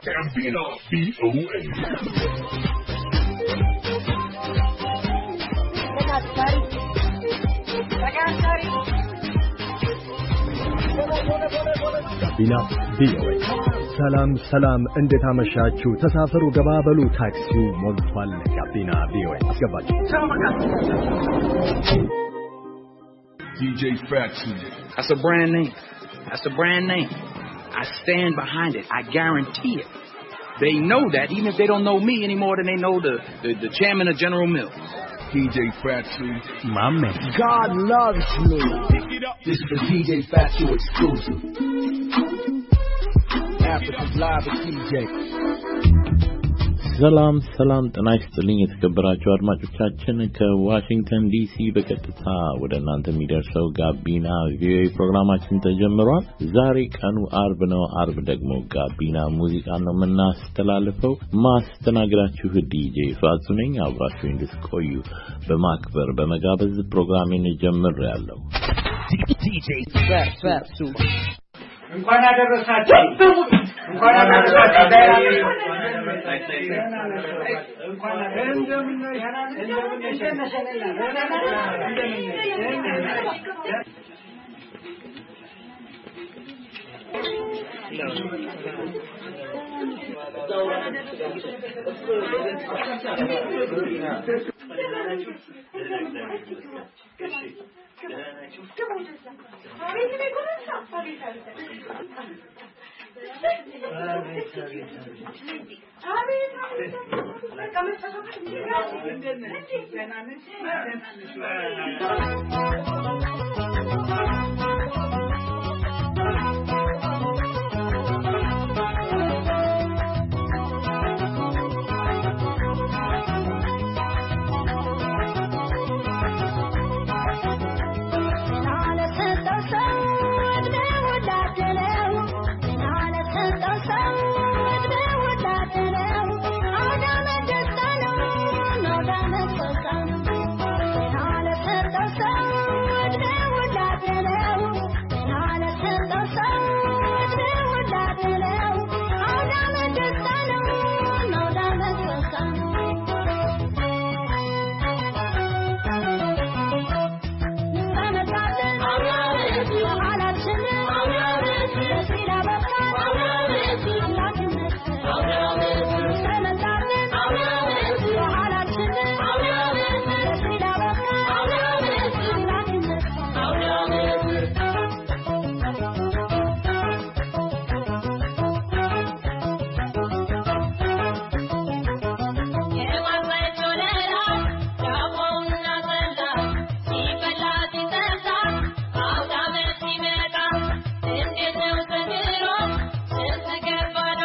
Gambino VOA. Gambino VOA. ሰላም እንዴት አመሻችሁ ተሳፈሩ ገባበሉ ታክሲው ሞልቷል ጋቢና VOA አስገባችሁ DJ Fatsu. That's a brand name. I stand behind it. I guarantee it. They know that even if they don't know me any more than they know the chairman of General Mills. DJ Fatsu. My man. God loves me. This is the DJ Fatsu exclusive. Africa's live with DJ. ሰላም ጤና ይስጥልኝ የተከበራችሁ አድማጮቻችን ከዋሽንግተን ዲሲ በቀጥታ ወደ እናንተ የሚደርሰው ጋቢና ቪኦኤ ፕሮግራማችን ተጀምሯል። ዛሬ ቀኑ አርብ ነው። አርብ ደግሞ ጋቢና ሙዚቃ ነው የምናስተላልፈው። ማስተናገዳችሁ ዲጄ ፋጹ ነኝ። አብራችሁ እንድትቆዩ በማክበር በመጋበዝ ፕሮግራሜን ጀምሬያለሁ። DJ Fatsu. እንኳን አደረሳችሁ እንኳን Bye.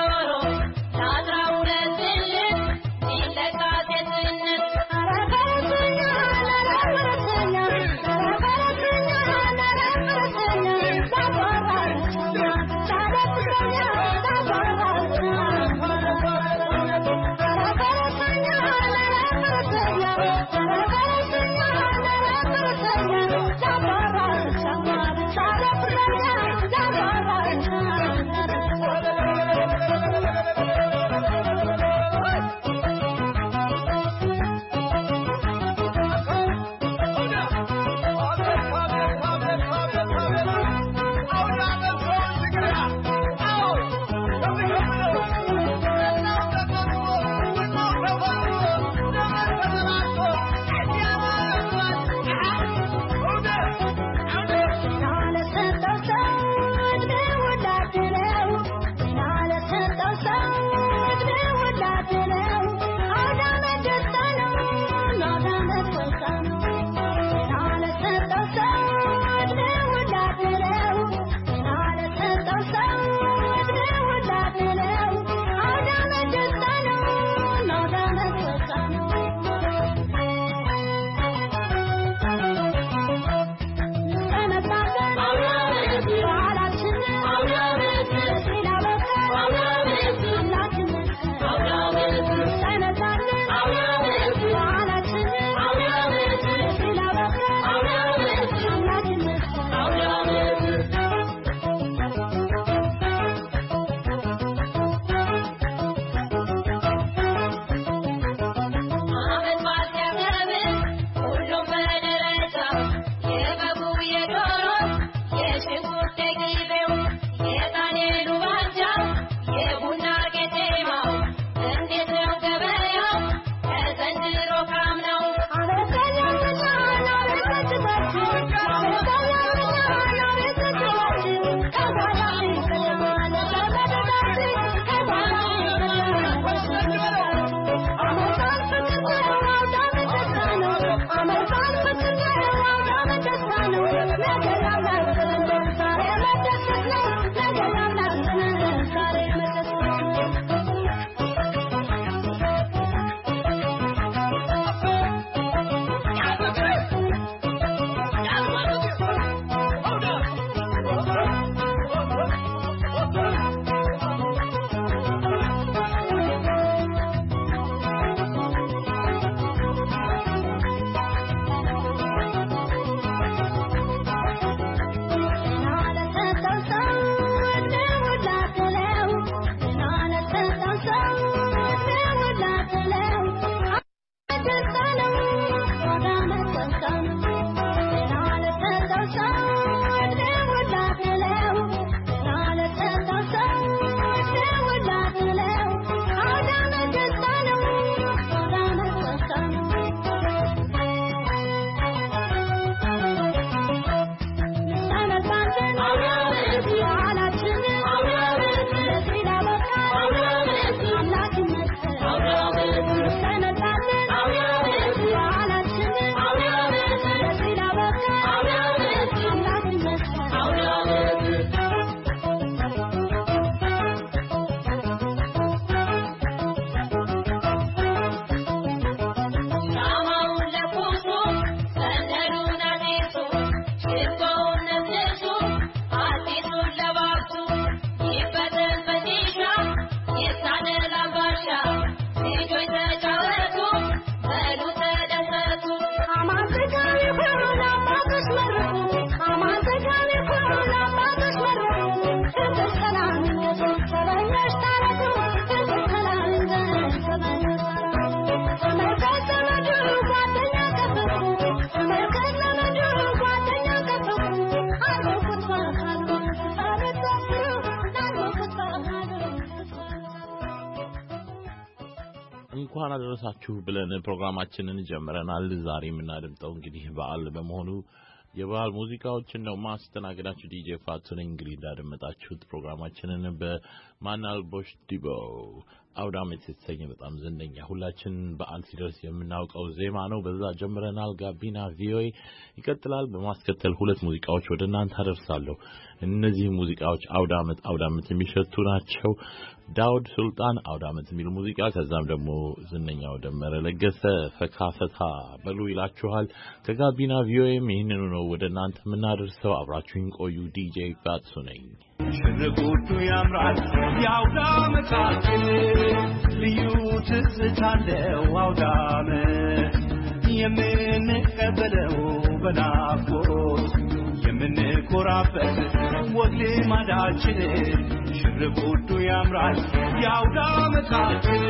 እንኳን አደረሳችሁ ብለን ፕሮግራማችንን ጀምረናል። ዛሬ የምናደምጠው እንግዲህ በዓል በመሆኑ የበዓል ሙዚቃዎችን ነው ማስተናገዳችሁ ዲጄ ፋቱ ነኝ። እንግዲህ እንዳደመጣችሁት ፕሮግራማችንን በማናል ቦሽ ዲቦ አውዳመት የተሰኘ በጣም ዝነኛ ሁላችን በዓል ሲደርስ የምናውቀው ዜማ ነው። በዛ ጀምረናል። ጋቢና ቪኦኤ ይቀጥላል። በማስከተል ሁለት ሙዚቃዎች ወደ እናንተ አደርሳለሁ። እነዚህ ሙዚቃዎች አውዳመት የሚሸቱ ናቸው። ዳውድ ሱልጣን አውዳመት የሚል ሙዚቃ፣ ከዛም ደግሞ ዝነኛው ደመረ ለገሰ ፈካፈታ በሉ ይላችኋል። ከጋቢና ቪኦኤም ይህንኑ ነው ወደ እናንተ የምናደርሰው። አብራችሁኝ ቆዩ። ዲጄ ፋቱ ነኝ። ሽርጉዱ ያምራል የአውዳመታችን ልዩ ትዝታለው አውዳመት የምንቀበለው በናፍቆት የምንኮራበት ወግ ልማዳችን ሽርጉዱ ያምራል የአውዳመታችን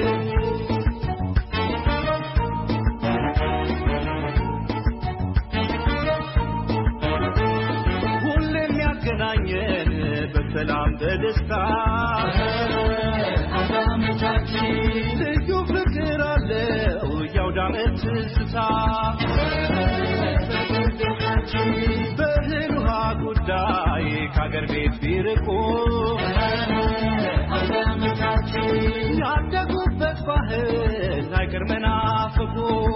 ሁሌም ያገናኘን በሰላም በደስታ አውዳመታችን ልዩ ፍቅር አለው የአውዳመት ትዝታ በእህል ውሃ ጉዳይ ከአገር ቤት ቢርቁ አውዳመታችን ያደጉበት ባህል አይቀር መናፈቁ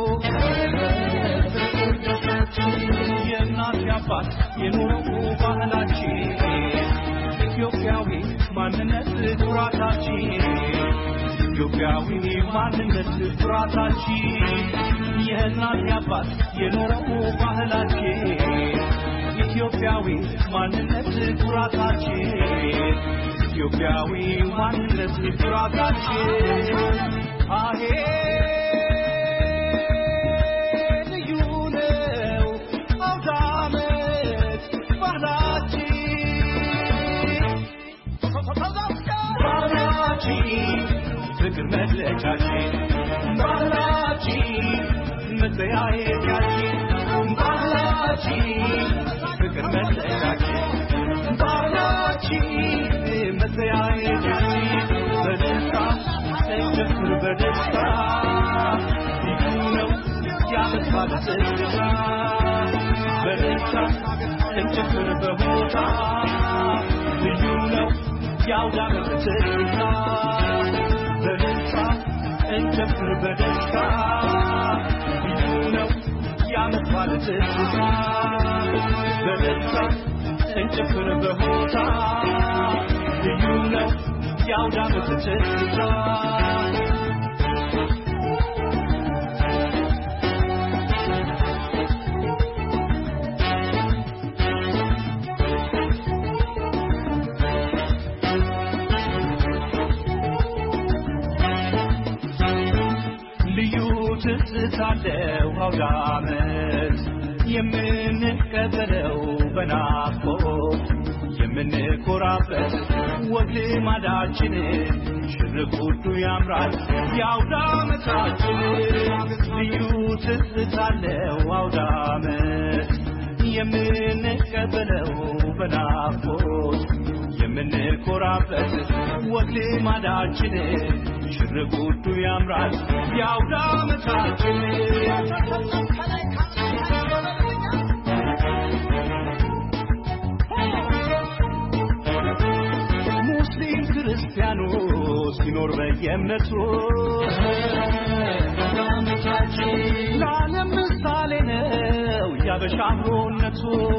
የእናት የአባት የኑሮ ባህላችን ኢትዮጵያዊ ማንነት ኩራታችን ኢትዮጵያዊ ማንነት ኩራታችን የእናት የአባት የኑሮ ባህላችን ኢትዮጵያዊ ማንነት ኩራታችን ኢትዮጵያዊ ማንነት ኩራታችን አሄ ልዩ ነው አውዳመት ባህላችን ፍቅር መግለጫችን ባህላችን መለያየታችን ባህላችን ፍቅር መግለጫችን ባህላችን መለያየታችን በደስታ እንጨፍር በደስታ ልዩ ነው የዓመት በዓል ትዝታ በደስታ እንጨፍር በሆታ ልዩ ነው የአውዳመት ትዝታ በደስታ እንጨፍር በደስታ ልዩ ነው የዓመት በዓል ትዝታ በደስታ እንጨፍር በሆታ ልዩ ነው የአውዳመት ትዝታ ትዝታለው አውዳመት የምንቀበለው በናፍቆት የምንኮራበት ወግ ልማዳችን ሽርጉዱ ያምራል የአውዳመታችን ልዩ ትዝታለው አውዳመት የምንቀበለው በናፍቆት የምንኮራበት ወግ ልማዳችን ሽርጉዱ ያምራል የአውዳመታችን ሙስሊም ክርስቲያኑ ሲኖር በየእምነቱ ለዓለም ምሳሌ ነው ያበሻ አብሮነቱ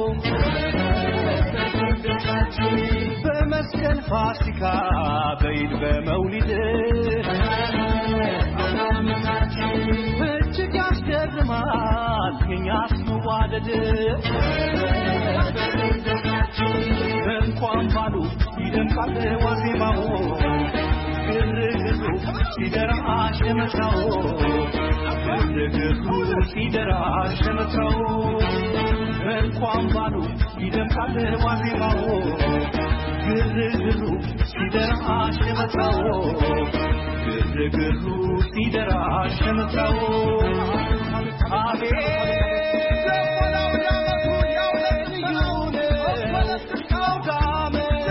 በመስቀል ፋሲካ በኢድ በመውሊድ እጅግ ያስገርማል የኛስ መዋደድ እንኳን ባሉ ይደምቃል ዋዜማው ግርግሩ ሲደራ ሸመታው ግርግሩ ሲደራ ሸመታው እንኳን ባሉ ይደምቃል ዋዜማው ግርግሩ ሲደራ ሸመታው ግርግሩ ሲደራ ሸመታው አቤት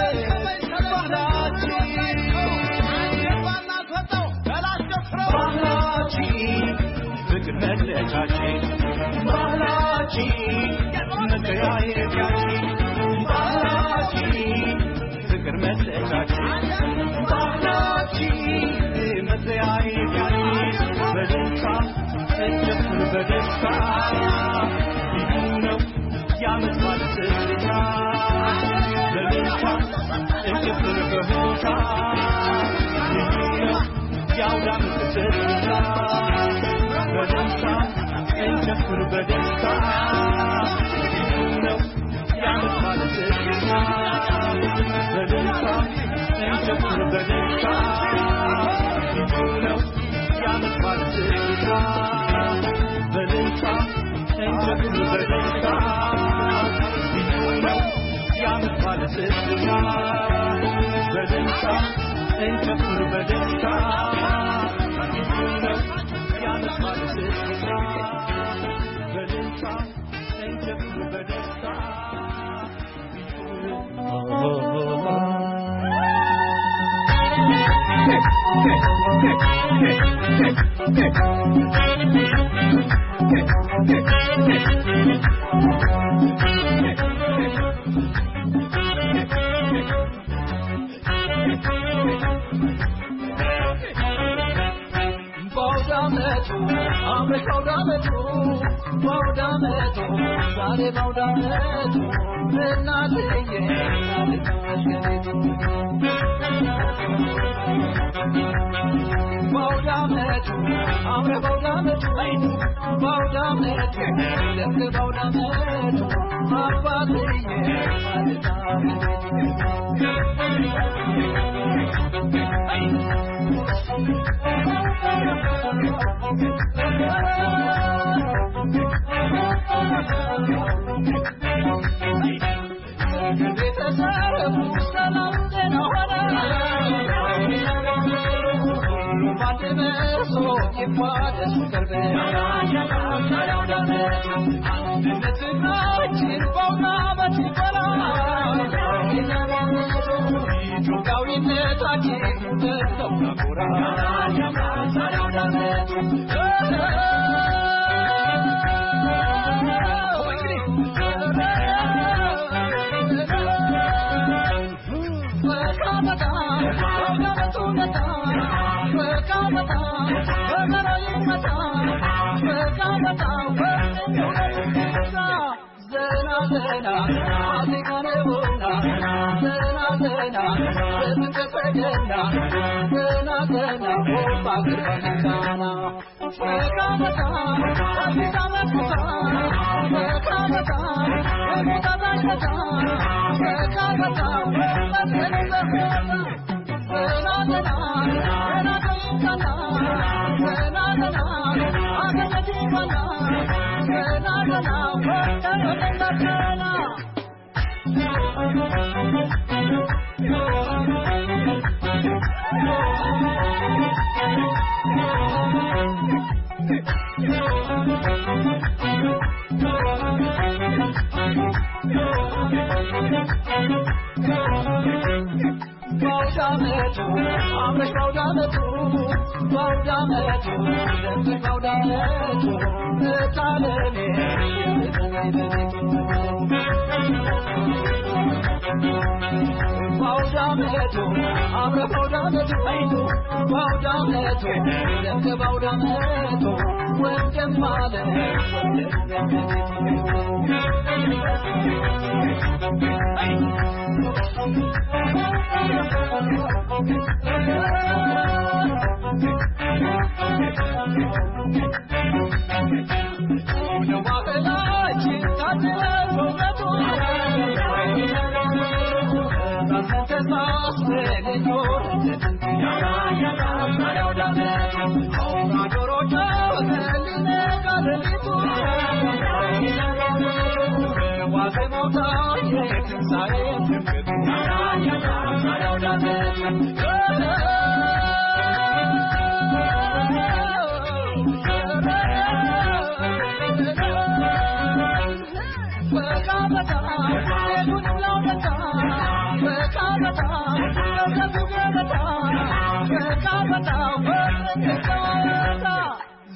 ባህላችን Then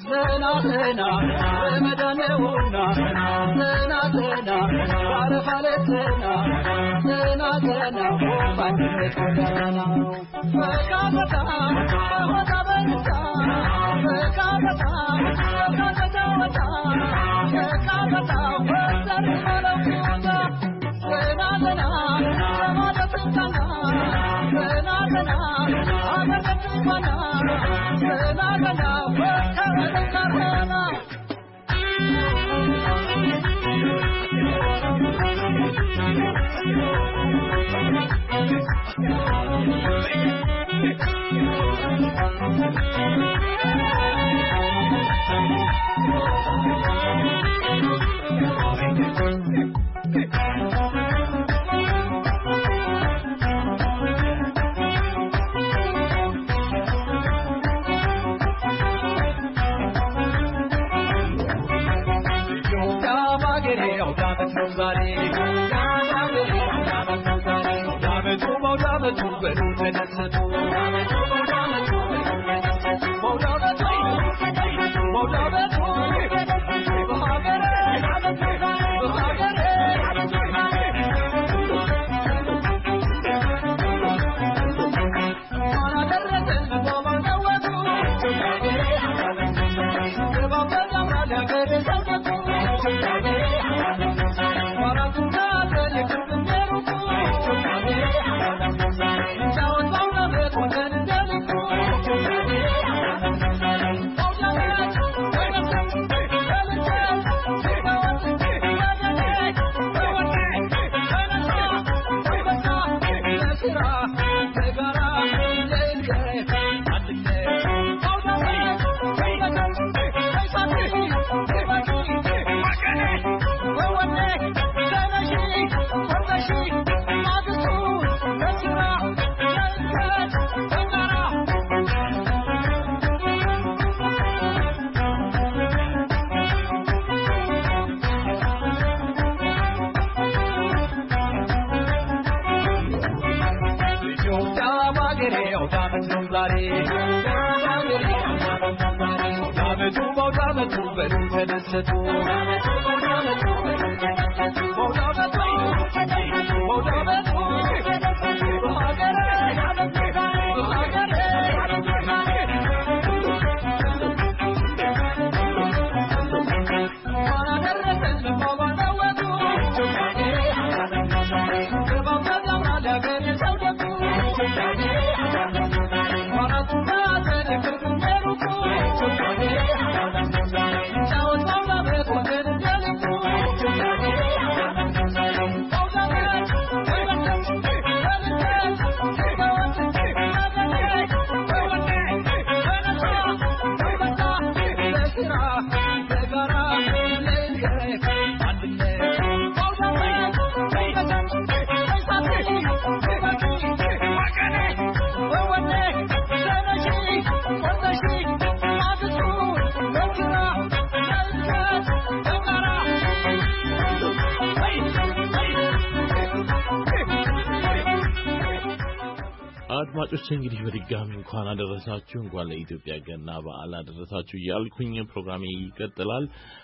አድማጮች እንግዲህ በድጋሚ እንኳን አደረሳችሁ እንኳን ለኢትዮጵያ ገና በዓል አደረሳችሁ ያልኩኝ ፕሮግራሜ ይቀጥላል።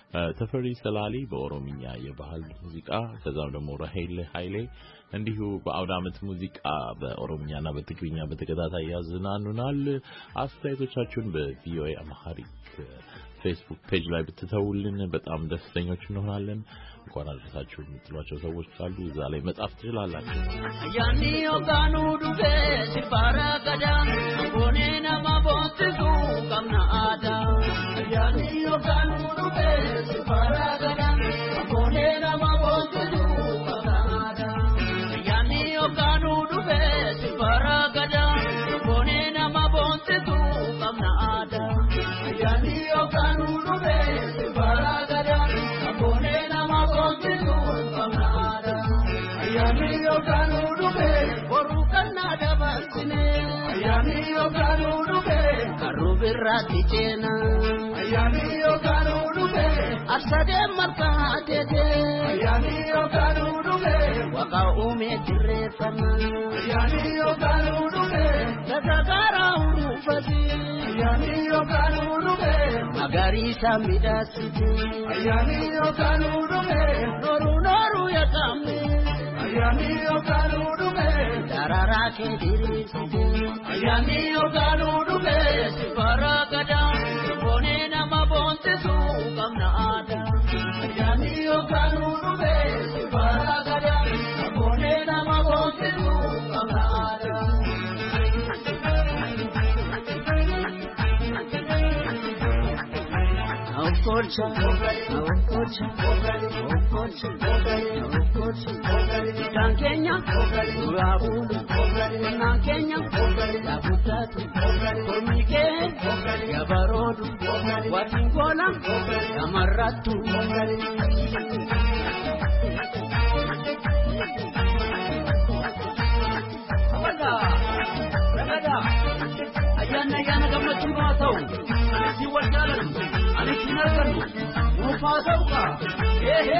ተፈሪ ሰላሊ በኦሮሚኛ የባህል ሙዚቃ ከዛም ደግሞ ራሄል ኃይሌ እንዲሁ በአውደ ዓመት ሙዚቃ በኦሮሚያና በትግርኛ በተከታታይ ያዝናኑናል። አስተያየቶቻችሁን በቪኦኤ አማሃሪክ ፌስቡክ ፔጅ ላይ ብትተውልን በጣም ደስተኞች እንሆናለን። እንኳን አደረሳችሁ የምትሏቸው ሰዎች ካሉ እዛ ላይ መጻፍ ትችላላችሁ። ያኒ ኦጋኑ ዱቤ ሲባራጋዳ ቦኔና ማቦንቱ ቀምናአዳ ያኒ ኦጋኑ ዱቤ ሲባራጋዳ ቦኔና ማቦንቱ ቀምናአዳ ያኒ ኦጋኑ ዱቤ ሲባራጋዳ ቦኔና ማቦንቱ ቀምናአዳ ያኒ ኦጋኑ ዱቤ ሲባራጋዳ ቦኔና ማቦንቱ ቀምናአዳ ayani oganu dube borukana dabasine ayani oganu dube karubirati chena ayani oganu dube asade markaatete ayani oganu dube waka ume direfana ayani oganu dube dadagara uru ufati ayani yokanuru be magarisa midasiti ayani yokanuru be noru yakami ayani yokanuru be darara kindirisi ayani yokanuru be siparagada bonena mabonte su kamna ada ayani yokanuru be siparagada bonena mabonte su kamna ada Fortune, Kenya, Raulu, Kenya, Yabutatu, Komike, Yabarodu, Watingola, Yamaratu, Ayana Gamatu, you were telling me. Mufasauka ehe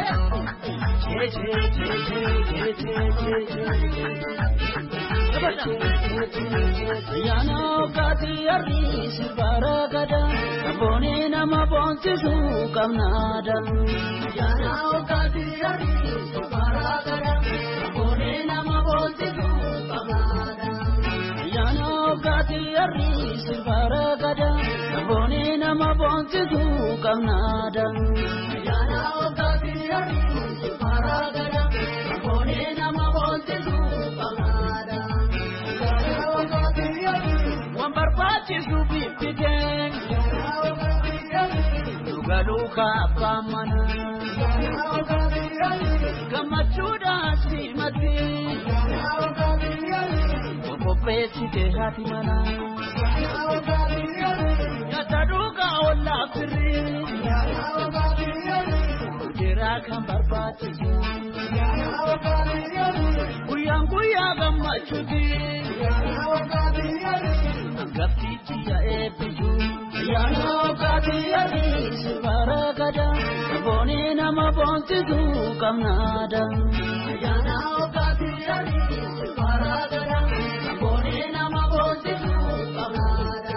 yana kati aris baragada bonena mabonte su kamnada yana kati aris baragada bonena mabonte su kamnada yana kati aris baragada bonena mabonte su kamnada yana kati aris baragada bonena mabonte su kamnada yana kati aris wambarbati su bipigeng yana kati aris lugaluka pamana yana kati aris kamachuda simati yana kati aris kopesi de hatimana yana kati aris Taduka ola firi yana ogati yani kira kambarbati yana ogati yani kuyanguya gamachugi yana ogati yani gapti ya epiju yana ogati yani sibaragada bonena mabonti du kamnada yana ogati yani sibaragada bonena mabonti du kamnada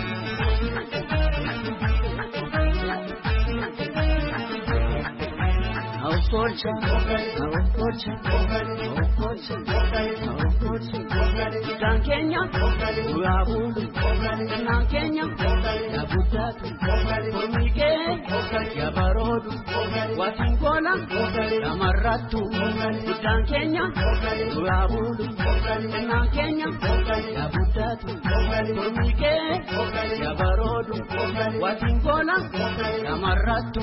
Fortune, Kenya, Raulu, Kenya, Yabutatu, Komike, Yabarodu, Watingola, Yamaratu, Kenya, Raulu, Kenya, Yabutatu, Komike, Yabarodu, Watingola, Yamaratu.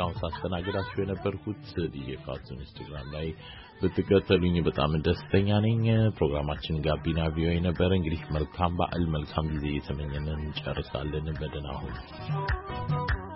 እስካሁን ሳስተናግዳችሁ የነበርኩት ዲጄ ፋቱ ኢንስታግራም ላይ ብትከተሉኝ በጣም ደስተኛ ነኝ። ፕሮግራማችን ጋቢና ቪኦኤ ነበር። እንግዲህ መልካም በዓል መልካም ጊዜ እየተመኘን እንጨርሳለን። በደህና ሁኑ።